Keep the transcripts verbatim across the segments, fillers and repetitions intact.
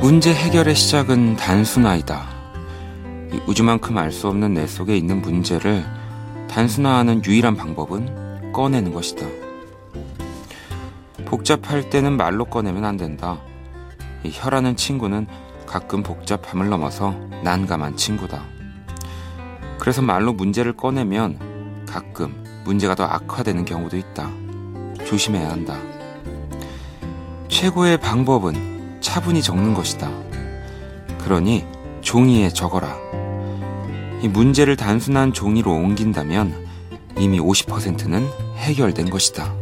문제 해결의 시작은 단순화이다. 이 우주만큼 알 수 없는 내 속에 있는 문제를 단순화하는 유일한 방법은 꺼내는 것이다. 복잡할 때는 말로 꺼내면 안 된다. 이 혀라는 친구는 가끔 복잡함을 넘어서 난감한 친구다. 그래서 말로 문제를 꺼내면 가끔 문제가 더 악화되는 경우도 있다. 조심해야 한다. 최고의 방법은 차분히 적는 것이다. 그러니 종이에 적어라. 이 문제를 단순한 종이로 옮긴다면 이미 오십 퍼센트는 해결된 것이다.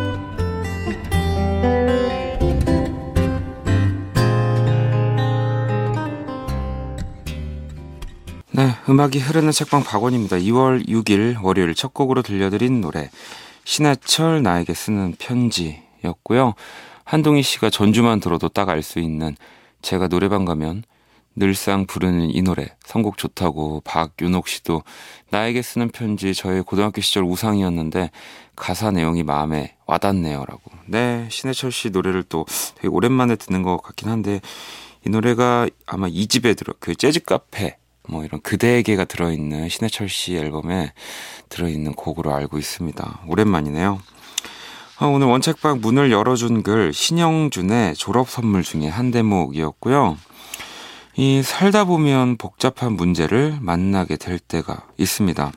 네, 음악이 흐르는 책방 박원입니다. 이월 육일 월요일 첫 곡으로 들려드린 노래 신해철 나에게 쓰는 편지였고요. 한동희 씨가 전주만 들어도 딱 알 수 있는, 제가 노래방 가면 늘상 부르는 이 노래 선곡 좋다고 박윤옥 씨도 나에게 쓰는 편지 저의 고등학교 시절 우상이었는데 가사 내용이 마음에 와닿네요 라고. 네, 신해철 씨 노래를 또 되게 오랜만에 듣는 것 같긴 한데 이 노래가 아마 이 집에 들어, 그 재즈 카페 뭐 이런 그대에게가 들어있는 신해철 씨 앨범에 들어있는 곡으로 알고 있습니다. 오랜만이네요. 오늘 원책방 문을 열어준 글 신영준의 졸업선물 중에 한 대목이었고요. 이 살다 보면 복잡한 문제를 만나게 될 때가 있습니다.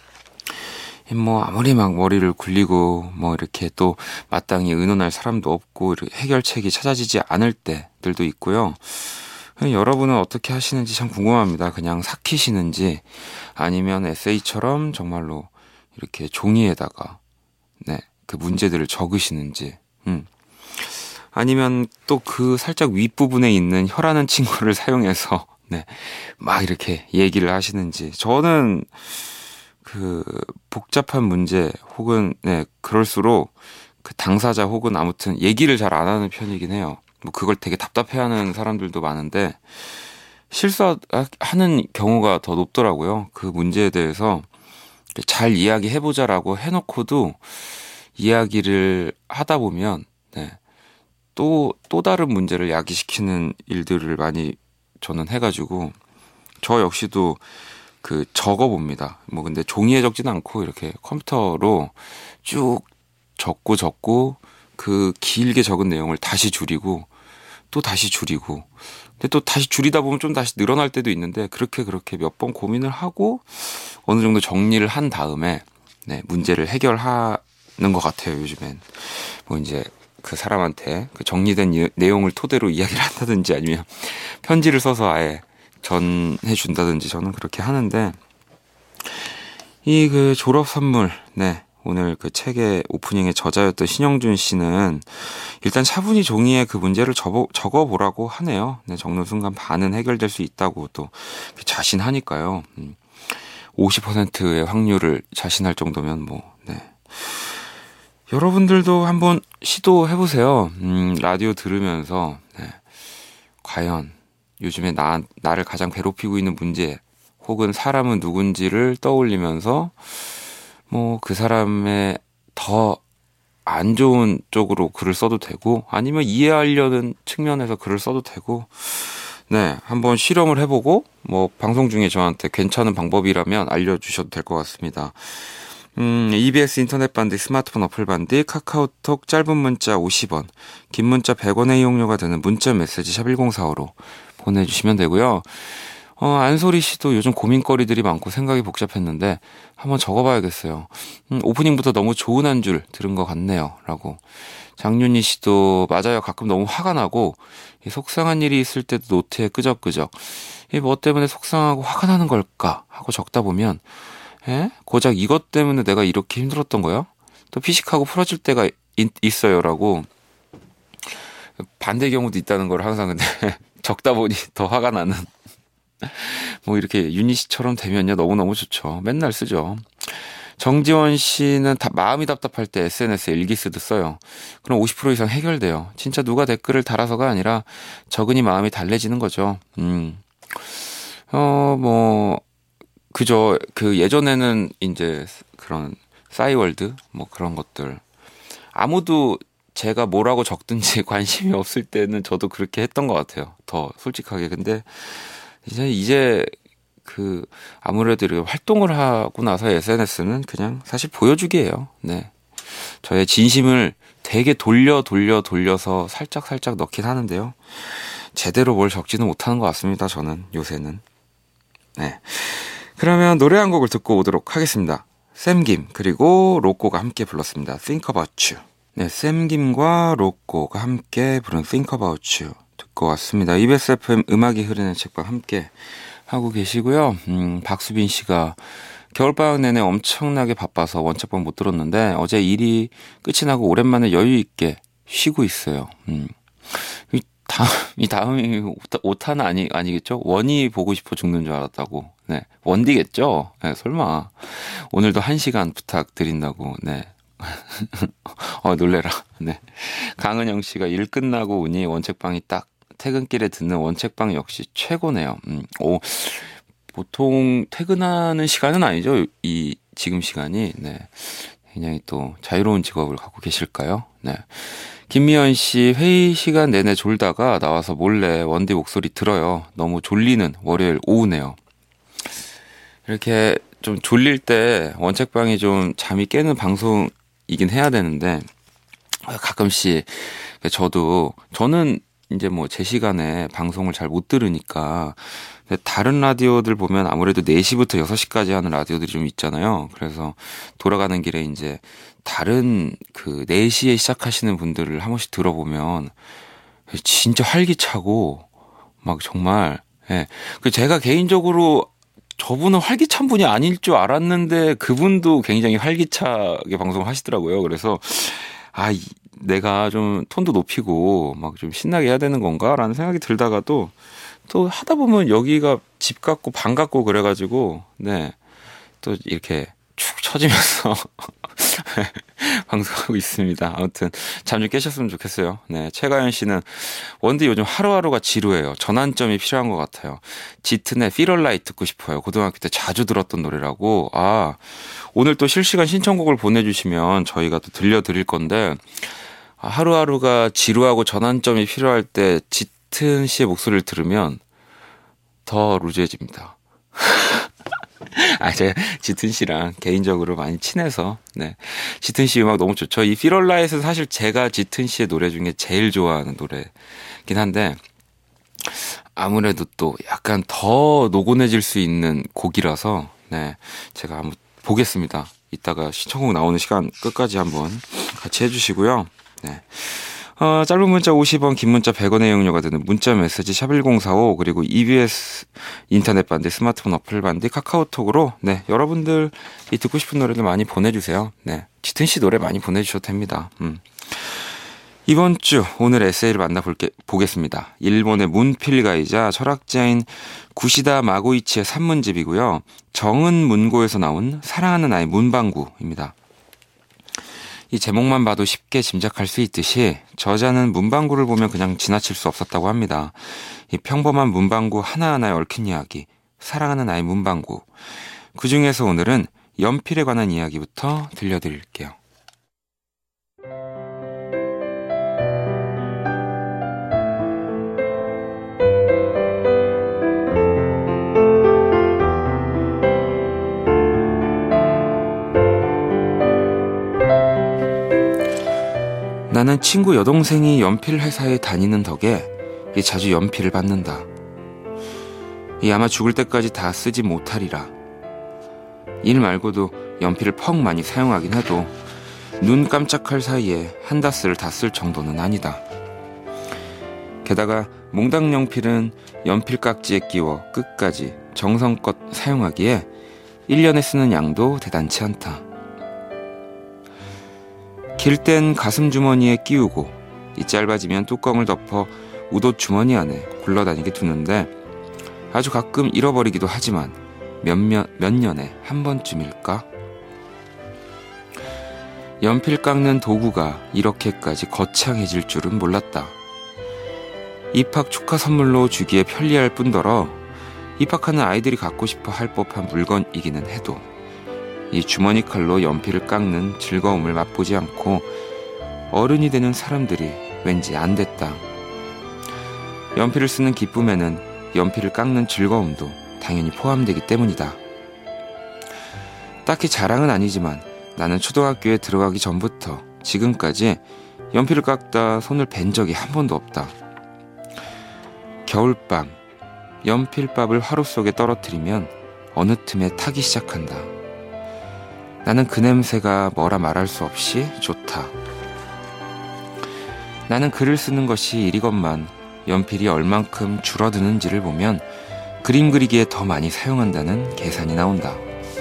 뭐 아무리 막 머리를 굴리고 뭐 이렇게 또 마땅히 의논할 사람도 없고 해결책이 찾아지지 않을 때들도 있고요. 여러분은 어떻게 하시는지 참 궁금합니다. 그냥 삭히시는지 아니면 에세이처럼 정말로 이렇게 종이에다가 네, 그 문제들을 적으시는지, 음. 아니면 또 그 살짝 윗부분에 있는 혀라는 친구를 사용해서 네, 막 이렇게 얘기를 하시는지. 저는 그 복잡한 문제 혹은 네, 그럴수록 그 당사자 혹은 아무튼 얘기를 잘 안 하는 편이긴 해요. 뭐 그걸 되게 답답해하는 사람들도 많은데 실수하는 경우가 더 높더라고요. 그 문제에 대해서 잘 이야기해보자라고 해놓고도 이야기를 하다 보면 네, 또, 또 다른 문제를 야기시키는 일들을 많이 저는 해가지고 저 역시도 그 적어봅니다. 뭐 근데 종이에 적진 않고 이렇게 컴퓨터로 쭉 적고 적고 그 길게 적은 내용을 다시 줄이고 또 다시 줄이고 근데 또 다시 줄이다 보면 좀 다시 늘어날 때도 있는데 그렇게 그렇게 몇 번 고민을 하고 어느 정도 정리를 한 다음에 네, 문제를 해결하는 것 같아요. 요즘엔 뭐 이제 그 사람한테 그 정리된 이, 내용을 토대로 이야기를 한다든지 아니면 편지를 써서 아예 전해 준다든지 저는 그렇게 하는데 이 그 졸업 선물 네 오늘 그 책의 오프닝의 저자였던 신영준 씨는 일단 차분히 종이에 그 문제를 적어, 적어보라고 하네요. 네, 적는 순간 반은 해결될 수 있다고 또 자신하니까요. 음, 오십 퍼센트의 확률을 자신할 정도면 뭐 네. 여러분들도 한번 시도해보세요. 음, 라디오 들으면서 네. 과연 요즘에 나, 나를 가장 괴롭히고 있는 문제 혹은 사람은 누군지를 떠올리면서 뭐 그 사람의 더 안 좋은 쪽으로 글을 써도 되고 아니면 이해하려는 측면에서 글을 써도 되고 네 한번 실험을 해보고 뭐 방송 중에 저한테 괜찮은 방법이라면 알려주셔도 될 것 같습니다. 음, 이비에스 인터넷 반디, 스마트폰 어플 반디, 카카오톡 짧은 문자 오십 원, 긴 문자 백 원의 이용료가 되는 문자 메시지 샵 일공사오로 보내주시면 되고요. 어, 안소리 씨도 요즘 고민거리들이 많고 생각이 복잡했는데 한번 적어봐야겠어요. 음, 오프닝부터 너무 좋은 한 줄 들은 것 같네요. 라고. 장윤희 씨도 맞아요. 가끔 너무 화가 나고 속상한 일이 있을 때도 노트에 끄적끄적 이 뭐 때문에 속상하고 화가 나는 걸까 하고 적다 보면 에? 고작 이것 때문에 내가 이렇게 힘들었던 거야? 또 피식하고 풀어질 때가 있, 있어요. 라고. 반대 경우도 있다는 걸 항상 근데 적다 보니 더 화가 나는 뭐 이렇게 윤희 씨처럼 되면요 너무너무 좋죠. 맨날 쓰죠. 정지원 씨는 다 마음이 답답할 때 에스엔에스에 일기 쓰듯 써요. 그럼 오십 퍼센트 이상 해결돼요. 진짜 누가 댓글을 달아서가 아니라 적은이 마음이 달래지는 거죠. 음. 어, 뭐 그저 그 예전에는 이제 그런 싸이월드 뭐 그런 것들 아무도 제가 뭐라고 적든지 관심이 없을 때는 저도 그렇게 했던 것 같아요. 더 솔직하게. 근데 이제 이제 그 아무래도 이렇게 활동을 하고 나서 에스엔에스는 그냥 사실 보여주기예요. 네. 저의 진심을 되게 돌려 돌려 돌려서 살짝 살짝 넣긴 하는데요. 제대로 뭘 적지는 못하는 것 같습니다. 저는 요새는. 네. 그러면 노래 한 곡을 듣고 오도록 하겠습니다. 샘김 그리고 로꼬가 함께 불렀습니다. Think About You. 네, 샘김과 로꼬가 함께 부른 Think About You 듣고 왔습니다. 이비에스 에프엠 음악이 흐르는 책방 함께 하고 계시고요. 음, 박수빈 씨가 겨울방학 내내 엄청나게 바빠서 원책방 못 들었는데 어제 일이 끝이 나고 오랜만에 여유 있게 쉬고 있어요. 음. 이 다음, 이 다음이 오타는 아니, 아니겠죠? 원이 보고 싶어 죽는 줄 알았다고. 네. 원디겠죠? 네, 설마. 오늘도 한 시간 부탁드린다고. 네. 어, 놀래라. 네. 강은영 씨가 일 끝나고 오니 원책방이 딱 퇴근길에 듣는 원책방 역시 최고네요. 음, 오, 보통 퇴근하는 시간은 아니죠. 이 지금 시간이. 네. 굉장히 또 자유로운 직업을 갖고 계실까요? 네. 김미연 씨, 회의 시간 내내 졸다가 나와서 몰래 원디 목소리 들어요. 너무 졸리는 월요일 오후네요. 이렇게 좀 졸릴 때 원책방이 좀 잠이 깨는 방송이긴 해야 되는데 가끔씩 저도 저는 이제 뭐 제 시간에 방송을 잘 못 들으니까 다른 라디오들 보면 아무래도 네 시부터 여섯 시까지 하는 라디오들이 좀 있잖아요. 그래서 돌아가는 길에 이제 다른 그 네 시에 시작하시는 분들을 한 번씩 들어보면 진짜 활기차고 막 정말 예. 그 제가 개인적으로 저분은 활기찬 분이 아닐 줄 알았는데 그분도 굉장히 활기차게 방송을 하시더라고요. 그래서 아, 이, 내가 좀 톤도 높이고 막 좀 신나게 해야 되는 건가라는 생각이 들다가도 또 하다 보면 여기가 집 같고 방 같고 그래가지고 네, 또 이렇게 축 처지면서 방송하고 있습니다. 아무튼 잠 좀 깨셨으면 좋겠어요. 네, 최가연 씨는 원디 요즘 하루하루가 지루해요. 전환점이 필요한 것 같아요. 짙은의 Feel Alright 듣고 싶어요. 고등학교 때 자주 들었던 노래라고. 아, 오늘 또 실시간 신청곡을 보내주시면 저희가 또 들려드릴 건데 하루하루가 지루하고 전환점이 필요할 때 짙은 씨의 목소리를 들으면 더 루즈해집니다. 아, 제가 짙은 씨랑 개인적으로 많이 친해서, 네. 짙은 씨 음악 너무 좋죠. 이 Feel Alright은 사실 제가 짙은 씨의 노래 중에 제일 좋아하는 노래긴 한데, 아무래도 또 약간 더 노곤해질 수 있는 곡이라서, 네. 제가 한번 보겠습니다. 이따가 신청곡 나오는 시간 끝까지 한번 같이 해주시고요. 네. 어, 짧은 문자 오십 원, 긴 문자 백 원의 이용료가 드는 문자 메시지 샵일공사오 그리고 이비에스 인터넷 반디, 스마트폰 어플 반디, 카카오톡으로 네, 여러분들이 듣고 싶은 노래들 많이 보내주세요. 네, 짙은 씨 노래 많이 보내주셔도 됩니다. 음. 이번 주 오늘 에세이를 만나볼게 보겠습니다. 일본의 문필가이자 철학자인 구시다 마고이치의 산문집이고요. 정은 문고에서 나온 사랑하는 아이 문방구입니다. 이 제목만 봐도 쉽게 짐작할 수 있듯이 저자는 문방구를 보면 그냥 지나칠 수 없었다고 합니다. 이 평범한 문방구 하나하나에 얽힌 이야기, 사랑하는 아이 문방구. 그 중에서 오늘은 연필에 관한 이야기부터 들려드릴게요. 나는 친구 여동생이 연필 회사에 다니는 덕에 자주 연필을 받는다. 이 아마 죽을 때까지 다 쓰지 못하리라. 일 말고도 연필을 퍽 많이 사용하긴 해도 눈 깜짝할 사이에 한 다스를 다 쓸 정도는 아니다. 게다가 몽당 연필은 연필 깍지에 끼워 끝까지 정성껏 사용하기에 일 년에 쓰는 양도 대단치 않다. 길 땐 가슴 주머니에 끼우고 이 짧아지면 뚜껑을 덮어 우도 주머니 안에 굴러다니게 두는데 아주 가끔 잃어버리기도 하지만 몇몇, 몇 년에 한 번쯤일까? 연필 깎는 도구가 이렇게까지 거창해질 줄은 몰랐다. 입학 축하 선물로 주기에 편리할 뿐더러 입학하는 아이들이 갖고 싶어 할 법한 물건이기는 해도 이 주머니 칼로 연필을 깎는 즐거움을 맛보지 않고 어른이 되는 사람들이 왠지 안 됐다. 연필을 쓰는 기쁨에는 연필을 깎는 즐거움도 당연히 포함되기 때문이다. 딱히 자랑은 아니지만 나는 초등학교에 들어가기 전부터 지금까지 연필을 깎다 손을 벤 적이 한 번도 없다. 겨울밤, 연필밥을 화로 속에 떨어뜨리면 어느 틈에 타기 시작한다. 나는 그 냄새가 뭐라 말할 수 없이 좋다. 나는 글을 쓰는 것이 일이건만 연필이 얼만큼 줄어드는지를 보면 그림 그리기에 더 많이 사용한다는 계산이 나온다.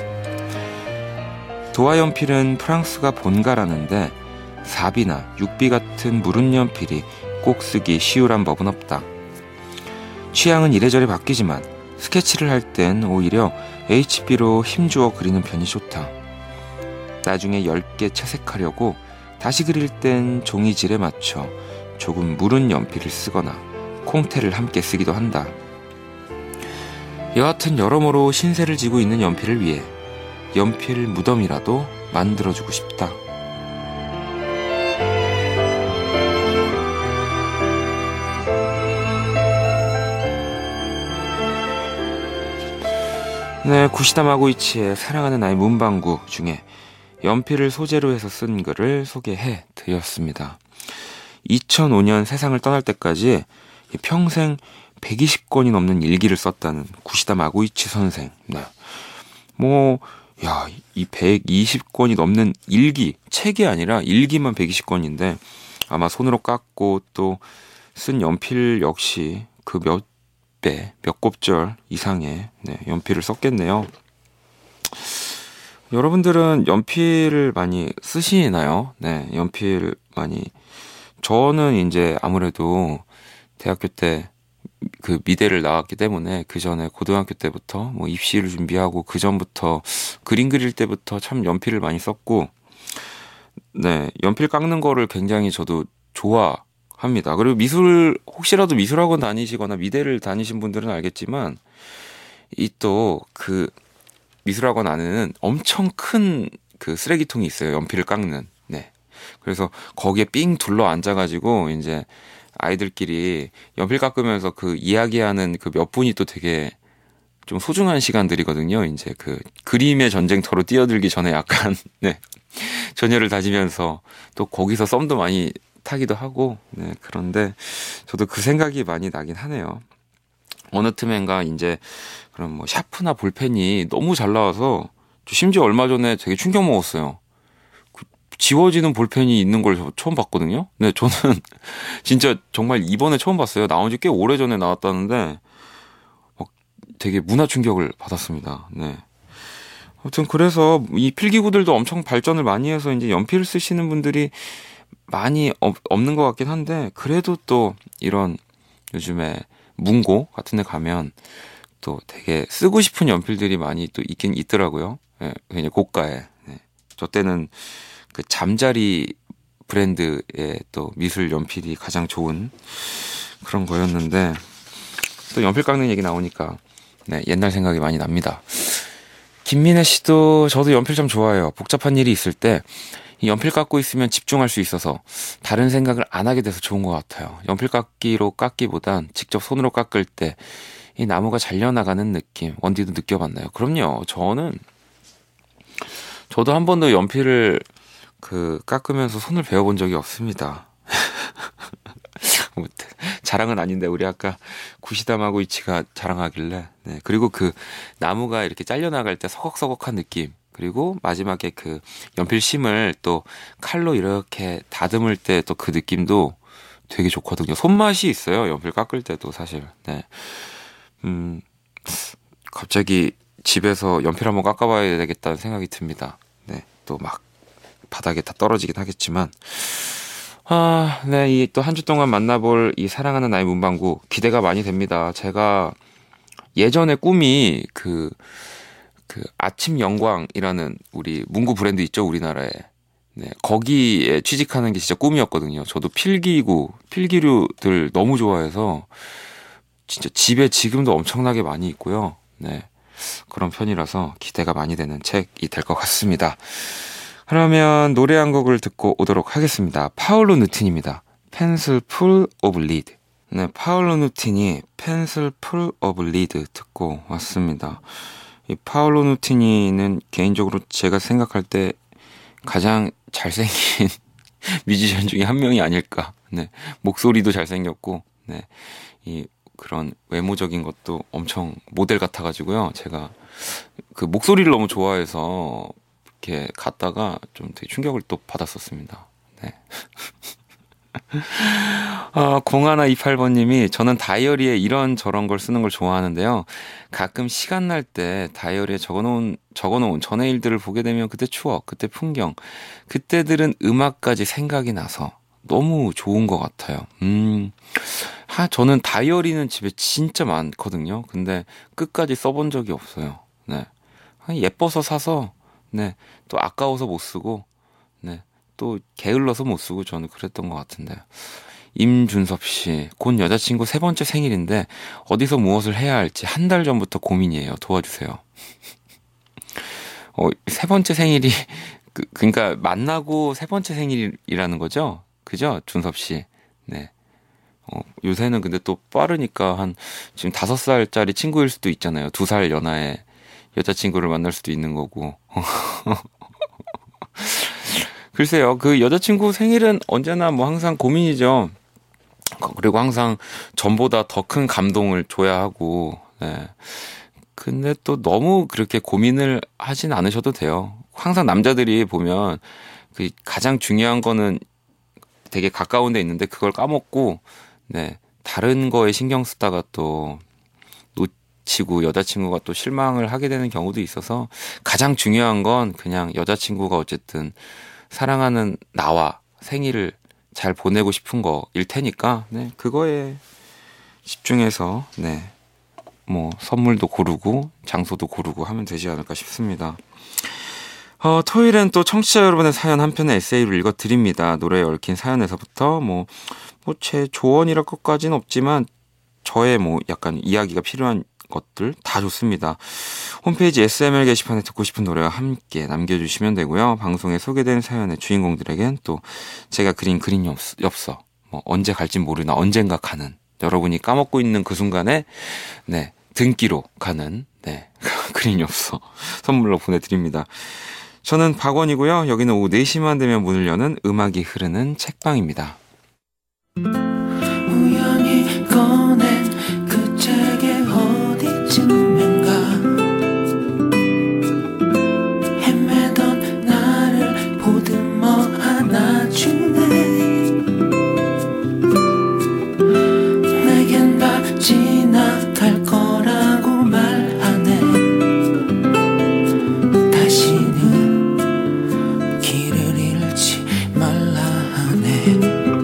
도화연필은 프랑스가 본가라는데 사비나 육비 같은 무른 연필이 꼭 쓰기 쉬우란 법은 없다. 취향은 이래저래 바뀌지만 스케치를 할 땐 오히려 에이치비로 힘주어 그리는 편이 좋다. 나중에 열 개 채색하려고 다시 그릴 땐 종이질에 맞춰 조금 무른 연필을 쓰거나 콩테를 함께 쓰기도 한다. 여하튼 여러모로 신세를 지고 있는 연필을 위해 연필 무덤이라도 만들어주고 싶다. 네, 구시다 마고이치의 사랑하는 나의 문방구 중에 연필을 소재로 해서 쓴 글을 소개해 드렸습니다. 이천오 년 세상을 떠날 때까지 평생 백이십 권이 넘는 일기를 썼다는 구시다 마고이치 선생. 네. 뭐, 야, 이 백이십 권이 넘는 일기, 책이 아니라 일기만 백이십 권인데 아마 손으로 깎고 또 쓴 연필 역시 그 몇 배, 몇 곱절 이상의 네, 연필을 썼겠네요. 여러분들은 연필을 많이 쓰시나요? 네, 연필 많이. 저는 이제 아무래도 대학교 때 그 미대를 나왔기 때문에 그 전에 고등학교 때부터 뭐 입시를 준비하고 그 전부터 그림 그릴 때부터 참 연필을 많이 썼고, 네, 연필 깎는 거를 굉장히 저도 좋아합니다. 그리고 미술, 혹시라도 미술학원 다니시거나 미대를 다니신 분들은 알겠지만 이 또 그 미술학원 안에는 엄청 큰 그 쓰레기통이 있어요. 연필을 깎는. 네. 그래서 거기에 삥 둘러 앉아가지고 이제 아이들끼리 연필 깎으면서 그 이야기하는 그 몇 분이 또 되게 좀 소중한 시간들이거든요. 이제 그 그림의 전쟁터로 뛰어들기 전에 약간 네. 전열을 다지면서 또 거기서 썸도 많이 타기도 하고, 네. 그런데 저도 그 생각이 많이 나긴 하네요. 어느 틈엔가 이제 그런 뭐 샤프나 볼펜이 너무 잘 나와서 심지어 얼마 전에 되게 충격 먹었어요. 지워지는 볼펜이 있는 걸 처음 봤거든요. 네, 저는 진짜 정말 이번에 처음 봤어요. 나온 지 꽤 오래전에 나왔다는데 막 되게 문화 충격을 받았습니다. 네. 아무튼 그래서 이 필기구들도 엄청 발전을 많이 해서 이제 연필을 쓰시는 분들이 많이 없, 없는 것 같긴 한데, 그래도 또 이런 요즘에 문고 같은 데 가면 또 되게 쓰고 싶은 연필들이 많이 또 있긴 있더라고요. 네, 굉장히 고가에. 네. 저 때는 그 잠자리 브랜드의 또 미술 연필이 가장 좋은 그런 거였는데, 또 연필 깎는 얘기 나오니까 네, 옛날 생각이 많이 납니다. 김민혜 씨도 저도 연필 참 좋아해요. 복잡한 일이 있을 때 이 연필 깎고 있으면 집중할 수 있어서 다른 생각을 안 하게 돼서 좋은 것 같아요. 연필 깎기로 깎기보단 직접 손으로 깎을 때 이 나무가 잘려나가는 느낌, 원디도 느껴봤나요? 그럼요. 저는 저도 한 번도 연필을 그 깎으면서 손을 베어본 적이 없습니다. 자랑은 아닌데 우리 아까 구시다 마고이치가 자랑하길래. 네. 그리고 그 나무가 이렇게 잘려나갈 때 서걱서걱한 느낌, 그리고 마지막에 그 연필 심을 또 칼로 이렇게 다듬을 때 또 그 느낌도 되게 좋거든요. 손맛이 있어요. 연필 깎을 때도 사실. 네. 음, 갑자기 집에서 연필 한번 깎아봐야 되겠다는 생각이 듭니다. 네. 또 막 바닥에 다 떨어지긴 하겠지만. 아, 네. 이 또 한 주 동안 만나볼 이 사랑하는 나의 문방구 기대가 많이 됩니다. 제가 예전에 꿈이 그, 그 아침 영광이라는 우리 문구 브랜드 있죠, 우리나라에. 네. 거기에 취직하는 게 진짜 꿈이었거든요. 저도 필기구, 필기류들 너무 좋아해서 진짜 집에 지금도 엄청나게 많이 있고요. 네. 그런 편이라서 기대가 많이 되는 책이 될 것 같습니다. 그러면 노래 한 곡을 듣고 오도록 하겠습니다. 파울로 누틴입니다. Pencil Full of Lead. 네, 파울로 누틴이 Pencil Full of Lead 듣고 왔습니다. 이 파울로 누티니는 개인적으로 제가 생각할 때 가장 잘생긴 뮤지션 중에 한 명이 아닐까. 네, 목소리도 잘생겼고, 네, 이 그런 외모적인 것도 엄청 모델 같아가지고요. 제가 그 목소리를 너무 좋아해서 이렇게 갔다가 좀 되게 충격을 또 받았었습니다. 네. 어, 공하나이팔 번님이 저는 다이어리에 이런 저런 걸 쓰는 걸 좋아하는데요. 가끔 시간 날 때 다이어리에 적어놓은, 적어놓은 전의 일들을 보게 되면 그때 추억, 그때 풍경, 그때 들은 음악까지 생각이 나서 너무 좋은 것 같아요. 음, 하, 저는 다이어리는 집에 진짜 많거든요. 근데 끝까지 써본 적이 없어요. 네. 예뻐서 사서, 네. 또 아까워서 못 쓰고, 네. 또 게을러서 못 쓰고 저는 그랬던 것 같은데. 임준섭 씨, 곧 여자친구 세 번째 생일인데 어디서 무엇을 해야 할지 한 달 전부터 고민이에요. 도와주세요. 어, 세 번째 생일이 그, 그러니까 만나고 세 번째 생일이라는 거죠? 그죠? 준섭 씨. 네. 어, 요새는 근데 또 빠르니까 한 지금 다섯 살짜리 친구일 수도 있잖아요. 두 살 연하의 여자친구를 만날 수도 있는 거고. 글쎄요, 그 여자친구 생일은 언제나 뭐 항상 고민이죠. 그리고 항상 전보다 더 큰 감동을 줘야 하고, 네. 근데 또 너무 그렇게 고민을 하진 않으셔도 돼요. 항상 남자들이 보면 그 가장 중요한 거는 되게 가까운 데 있는데 그걸 까먹고, 네. 다른 거에 신경 쓰다가 또 놓치고 여자친구가 또 실망을 하게 되는 경우도 있어서 가장 중요한 건 그냥 여자친구가 어쨌든 사랑하는 나와 생일을 잘 보내고 싶은 거일 테니까, 네, 그거에 집중해서, 네, 뭐, 선물도 고르고, 장소도 고르고 하면 되지 않을까 싶습니다. 어, 토요일엔 또 청취자 여러분의 사연 한 편의 에세이를 읽어드립니다. 노래에 얽힌 사연에서부터, 뭐, 뭐, 제 조언이랄 것까지는 없지만, 저의 뭐, 약간 이야기가 필요한 것들 다 좋습니다. 홈페이지 에스엠엘 게시판에 듣고 싶은 노래와 함께 남겨주시면 되고요. 방송에 소개된 사연의 주인공들에겐 또 제가 그린 그린 엽서, 뭐 언제 갈진 모르나 언젠가 가는, 여러분이 까먹고 있는 그 순간에 네 등기로 가는 네 그린 엽서 선물로 보내드립니다. 저는 박원이고요. 여기는 오후 네 시만 되면 문을 여는 음악이 흐르는 책방입니다. 우연히 꺼낸 그 책의 어디쯤인가 헤매던 나를 보듬어 안아주네. 내겐 다 지나갈 거라고 말하네. 다시는 길을 잃지 말라 하네.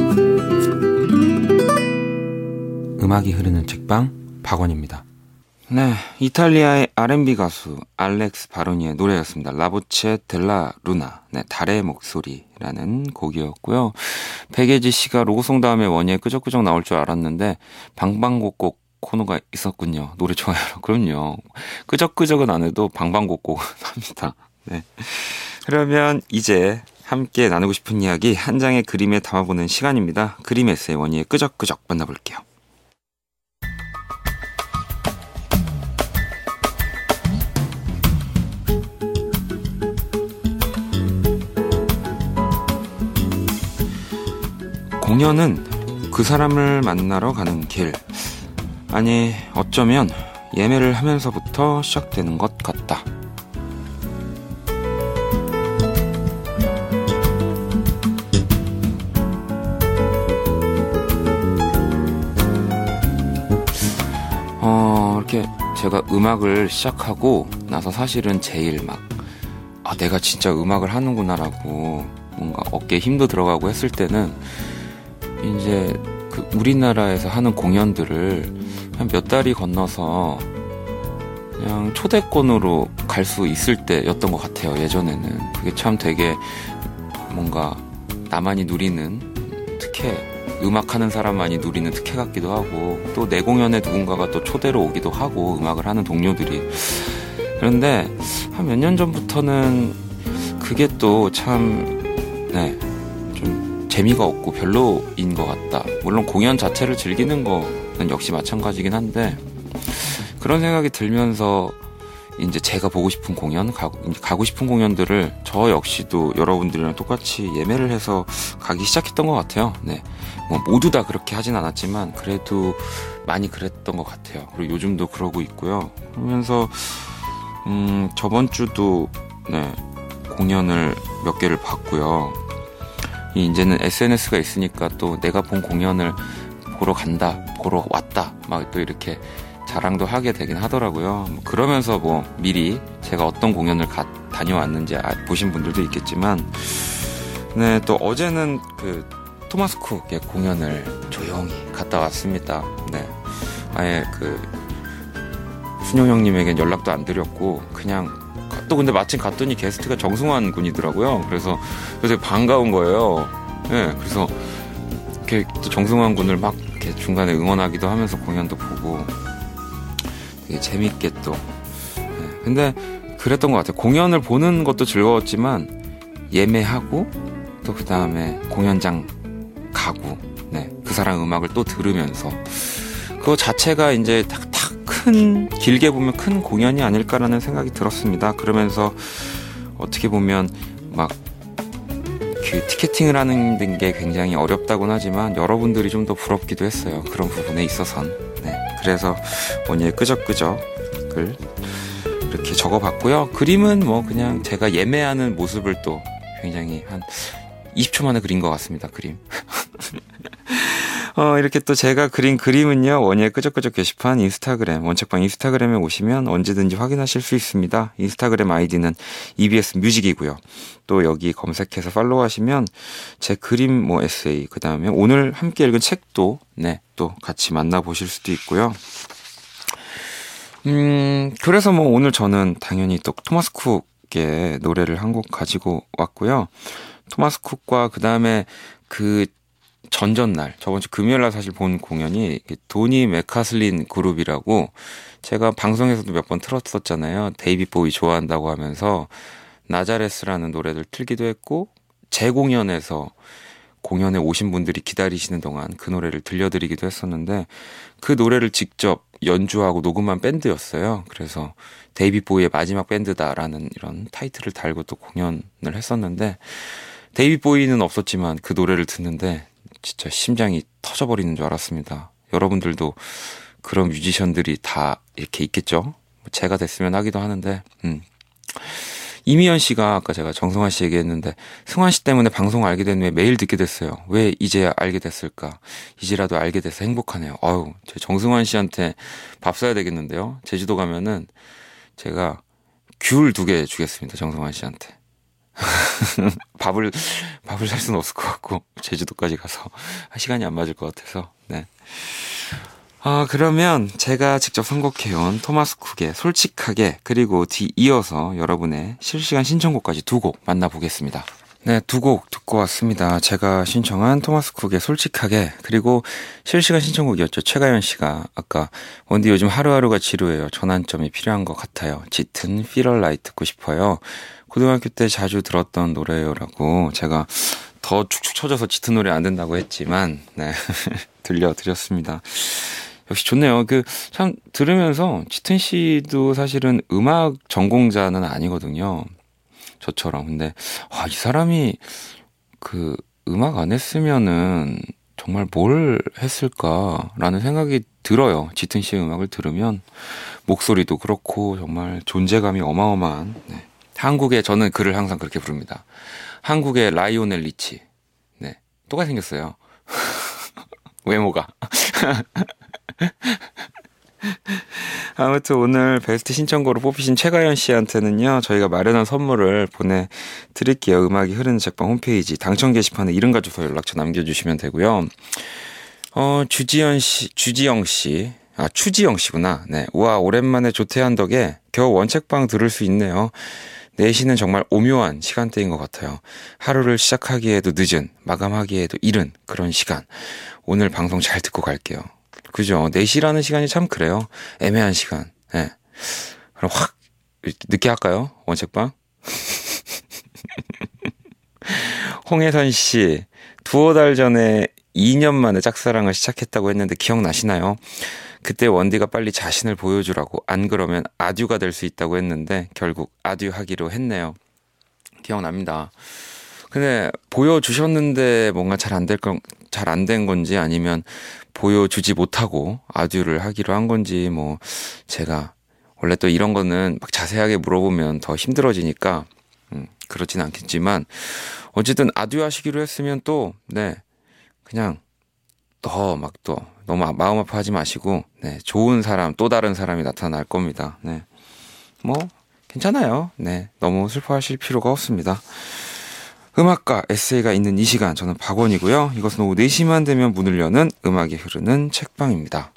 음악이 흐르는 책방 박원입니다. 네, 이탈리아의 알앤비 가수 알렉스 바로니의 노래였습니다. 라보체 델라 루나, 네, 달의 목소리라는 곡이었고요. 백예지 씨가 로고송 다음에 원예에 끄적끄적 나올 줄 알았는데 방방곡곡 코너가 있었군요. 노래 좋아요. 그럼요. 끄적끄적은 안 해도 방방곡곡 합니다. 네. 그러면 이제 함께 나누고 싶은 이야기 한 장의 그림에 담아보는 시간입니다. 그림 에세이 원예의 끄적끄적 만나볼게요. 공연은 그 사람을 만나러 가는 길, 아니 어쩌면 예매를 하면서부터 시작되는 것 같다. 어, 이렇게 제가 음악을 시작하고 나서 사실은 제일 막, 아, 내가 진짜 음악을 하는구나라고 뭔가 어깨에 힘도 들어가고 했을 때는 이제 그 우리나라에서 하는 공연들을 한 몇 달이 건너서 그냥 초대권으로 갈 수 있을 때였던 것 같아요. 예전에는 그게 참 되게 뭔가 나만이 누리는 특혜, 음악하는 사람만이 누리는 특혜 같기도 하고, 또 내 공연에 누군가가 또 초대로 오기도 하고, 음악을 하는 동료들이. 그런데 한 몇 년 전부터는 그 그게 또 참, 네, 좀 재미가 없고 별로인 것 같다. 물론 공연 자체를 즐기는 거는 역시 마찬가지긴 한데, 그런 생각이 들면서 이제 제가 보고 싶은 공연, 가고, 가고 싶은 공연들을 저 역시도 여러분들이랑 똑같이 예매를 해서 가기 시작했던 것 같아요. 네. 뭐 모두 다 그렇게 하진 않았지만 그래도 많이 그랬던 것 같아요. 그리고 요즘도 그러고 있고요. 그러면서 음, 저번 주도 네, 공연을 몇 개를 봤고요. 이제는 에스엔에스가 있으니까 또 내가 본 공연을 보러 간다, 보러 왔다, 막 또 이렇게 자랑도 하게 되긴 하더라고요. 뭐 그러면서 뭐 미리 제가 어떤 공연을 가, 다녀왔는지 아, 보신 분들도 있겠지만, 네, 또 어제는 그 토마스 쿡의 공연을 조용히 갔다 왔습니다. 네, 아예 그 순영 형님에겐 연락도 안 드렸고 그냥 또 근데 마침 갔더니 게스트가 정승환 군이더라고요. 그래서 되게 반가운 거예요. 네, 그래서 이렇게 또 정승환 군을 막 이렇게 중간에 응원하기도 하면서 공연도 보고 되게 재밌게 또. 네, 근데 그랬던 것 같아요. 공연을 보는 것도 즐거웠지만 예매하고 또 그 다음에 공연장 가고, 네, 그 사람 음악을 또 들으면서 그거 자체가 이제 딱 큰, 길게 보면 큰 공연이 아닐까라는 생각이 들었습니다. 그러면서 어떻게 보면 막 그 티켓팅을 하는 게 굉장히 어렵다고는 하지만 여러분들이 좀 더 부럽기도 했어요. 그런 부분에 있어선. 네, 그래서 원예 끄적끄적을 이렇게 적어봤고요. 그림은 뭐 그냥 제가 예매하는 모습을 또 굉장히 한 이십 초 만에 그린 것 같습니다. 그림. 어, 이렇게 또 제가 그린 그림은요, 원예 끄적끄적 게시판 인스타그램, 원책방 인스타그램에 오시면 언제든지 확인하실 수 있습니다. 인스타그램 아이디는 이비에스 뮤직이고요. 또 여기 검색해서 팔로우 하시면 제 그림, 뭐 에세이, 그 다음에 오늘 함께 읽은 책도, 네, 또 같이 만나보실 수도 있고요. 음, 그래서 뭐 오늘 저는 당연히 또 토마스 쿡의 노래를 한 곡 가지고 왔고요. 토마스 쿡과 그 다음에 그 전전날, 저번 주 금요일날 사실 본 공연이 도니 맥카슬린 그룹이라고 제가 방송에서도 몇 번 틀었었잖아요. 데이빗 보이 좋아한다고 하면서 나자레스라는 노래를 틀기도 했고 제 공연에서 공연에 오신 분들이 기다리시는 동안 그 노래를 들려드리기도 했었는데 그 노래를 직접 연주하고 녹음한 밴드였어요. 그래서 데이빗 보이의 마지막 밴드다라는 이런 타이틀을 달고 또 공연을 했었는데 데이빗 보이는 없었지만 그 노래를 듣는데 진짜 심장이 터져버리는 줄 알았습니다. 여러분들도 그런 뮤지션들이 다 이렇게 있겠죠? 제가 됐으면 하기도 하는데, 음. 이미연 씨가 아까 제가 정승환 씨 얘기했는데, 승환 씨 때문에 방송 알게 된 후에 매일 듣게 됐어요. 왜 이제야 알게 됐을까? 이제라도 알게 돼서 행복하네요. 아유, 제 정승환 씨한테 밥 사야 되겠는데요? 제주도 가면은 제가 귤 두 개 주겠습니다. 정승환 씨한테. 밥을 밥을 살 수는 없을 것 같고 제주도까지 가서 시간이 안 맞을 것 같아서 네. 아 그러면 제가 직접 선곡해온 토마스 쿡의 솔직하게 그리고 뒤 이어서 여러분의 실시간 신청곡까지 두 곡 만나보겠습니다. 네, 두 곡 듣고 왔습니다. 제가 신청한 토마스 쿡의 솔직하게 그리고 실시간 신청곡이었죠. 최가연 씨가 아까 원디 요즘 하루하루가 지루해요. 전환점이 필요한 것 같아요. 짙은 Feel Alright 듣고 싶어요. 고등학교 때 자주 들었던 노래요라고 제가 더 축축 처져서 짙은 노래 안 된다고 했지만 네 들려드렸습니다. 역시 좋네요. 그 참 들으면서 짙은 씨도 사실은 음악 전공자는 아니거든요. 저처럼. 근데 아, 이 사람이 그 음악 안 했으면은 정말 뭘 했을까라는 생각이 들어요. 짙은 씨의 음악을 들으면 목소리도 그렇고 정말 존재감이 어마어마한 네. 한국의 저는 그를 항상 그렇게 부릅니다. 한국의 라이오넬 리치. 네, 똑같이 생겼어요. 외모가. 아무튼 오늘 베스트 신청곡으로 뽑히신 최가연 씨한테는요, 저희가 마련한 선물을 보내드릴게요. 음악이 흐르는 책방 홈페이지 당첨 게시판에 이름과 주소 연락처 남겨주시면 되고요. 어, 주지연 씨, 주지영 씨. 아, 추지영 씨구나. 네. 와, 오랜만에 조태한 덕에 겨우 원책방 들을 수 있네요. 네 시는 정말 오묘한 시간대인 것 같아요. 하루를 시작하기에도 늦은, 마감하기에도 이른 그런 시간. 오늘 방송 잘 듣고 갈게요. 그죠? 네 시라는 시간이 참 그래요. 애매한 시간. 네. 그럼 확 늦게 할까요? 원책방? 홍혜선 씨, 두어 달 전에 이 년 만에 짝사랑을 시작했다고 했는데 기억나시나요? 그때 원디가 빨리 자신을 보여주라고, 안 그러면 아듀가 될 수 있다고 했는데 결국 아듀 하기로 했네요. 기억납니다. 근데 보여주셨는데 뭔가 잘 안 될 건, 잘 안 된 건지 아니면 보여주지 못하고 아듀를 하기로 한 건지, 뭐 제가 원래 또 이런 거는 막 자세하게 물어보면 더 힘들어지니까 음, 그렇진 않겠지만 어쨌든 아듀 하시기로 했으면 또 네 그냥 더 막 또 너무 마음 아파하지 마시고 네 좋은 사람, 또 다른 사람이 나타날 겁니다. 네 뭐 괜찮아요. 네 너무 슬퍼하실 필요가 없습니다. 음악과 에세이가 있는 이 시간, 저는 박원이고요. 이것은 오후 네 시만 되면 문을 여는 음악이 흐르는 책방입니다.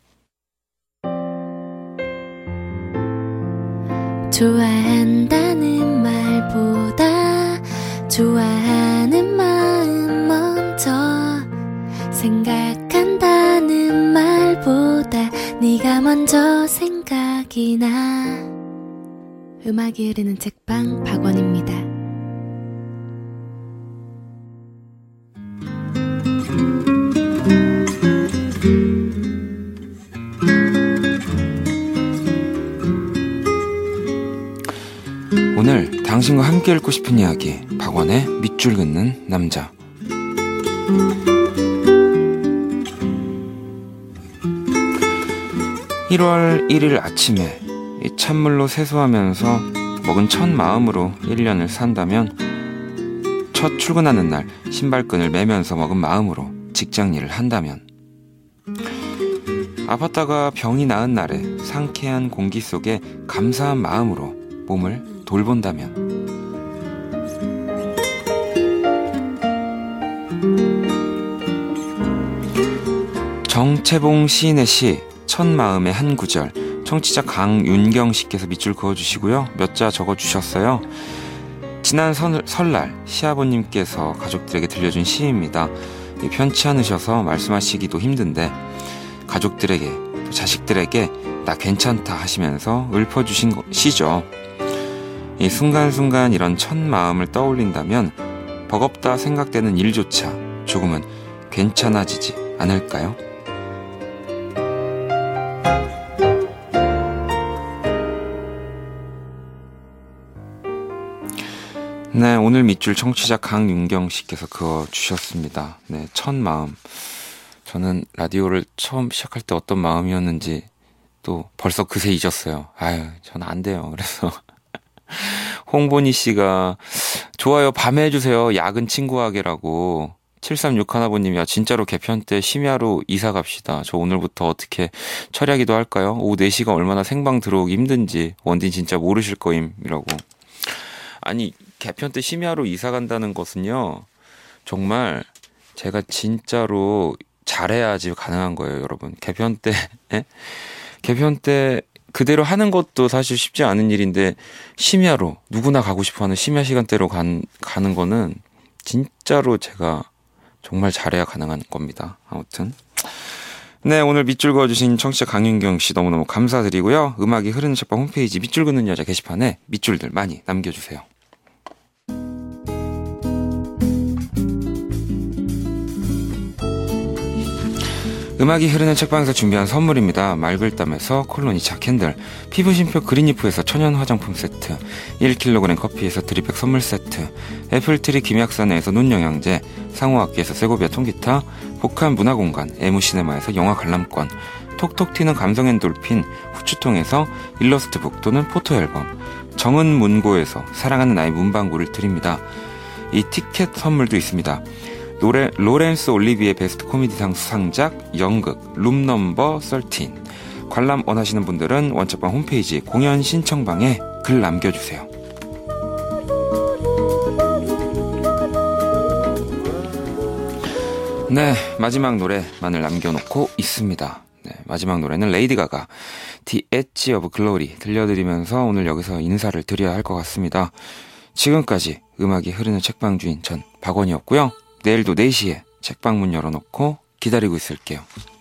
좋아한다는 말보다 좋아하는 마음 먼저, 생각한다는 말보다 네가 먼저 생각이 나. 음악이 흐르는 책방 박원입니다. 오늘 당신과 함께 읽고 싶은 이야기, 박원의 밑줄 긋는 남자. 일월 일일 아침에 이 찬물로 세수하면서 먹은 첫 마음으로 일 년을 산다면, 첫 출근하는 날 신발끈을 매면서 먹은 마음으로 직장 일을 한다면, 아팠다가 병이 나은 날에 상쾌한 공기 속에 감사한 마음으로 몸을 돌본다면, 정채봉 시인의 시 첫 마음의 한 구절, 청취자 강윤경 씨께서 밑줄 그어주시고요. 몇 자 적어주셨어요. 지난 설, 설날 시아버님께서 가족들에게 들려준 시입니다. 편치 않으셔서 말씀하시기도 힘든데 가족들에게, 또 자식들에게 나 괜찮다 하시면서 읊어주신 시죠. 이 순간순간 이런 첫 마음을 떠올린다면 버겁다 생각되는 일조차 조금은 괜찮아지지 않을까요? 네, 오늘 밑줄 청취자 강윤경 씨께서 그어주셨습니다. 네, 첫 마음. 저는 라디오를 처음 시작할 때 어떤 마음이었는지 또 벌써 그새 잊었어요. 아유, 저는 안 돼요. 그래서 홍보니 씨가 좋아요, 밤에 해주세요. 야근 친구하게라고. 칠삼육 하나번님이 야, 진짜로 개편 때 심야로 이사 갑시다. 저 오늘부터 어떻게 철야기도 할까요? 오후 네 시가 얼마나 생방 들어오기 힘든지 원딘 진짜 모르실 거임 이라고. 아니, 개편 때 심야로 이사 간다는 것은요, 정말 제가 진짜로 잘해야지 가능한 거예요, 여러분. 개편 때 에? 개편 때 그대로 하는 것도 사실 쉽지 않은 일인데, 심야로 누구나 가고 싶어하는 심야 시간대로 간, 가는 거는 진짜로 제가 정말 잘해야 가능한 겁니다. 아무튼 네, 오늘 밑줄 그어주신 청취자 강윤경 씨 너무너무 감사드리고요. 음악이 흐르는 책방 홈페이지 밑줄 긋는 여자 게시판에 밑줄들 많이 남겨주세요. 음악이 흐르는 책방에서 준비한 선물입니다. 말글담에서 콜로니차 캔들, 피부심표 그린리프에서 천연 화장품 세트, 일 킬로그램 커피에서 드립백 선물 세트, 애플트리 김약산에서 눈영양제, 상호악기에서 세고비아 통기타, 복합 문화공간 에무시네마에서 영화 관람권, 톡톡 튀는 감성 엔돌핀 후추통에서 일러스트북 또는 포토앨범, 정은문고에서 사랑하는 아이 문방구를 드립니다. 이 티켓 선물도 있습니다. 노래, 로렌스 올리비의 베스트 코미디상 수상작 연극 룸넘버 십삼, 관람 원하시는 분들은 원책방 홈페이지 공연 신청방에 글 남겨주세요. 네, 마지막 노래만을 남겨놓고 있습니다. 네, 마지막 노래는 레이디 가가 The Edge of Glory 들려드리면서 오늘 여기서 인사를 드려야 할 것 같습니다. 지금까지 음악이 흐르는 책방 주인 전 박원이었고요. 내일도 네 시에 책방 문 열어놓고 기다리고 있을게요.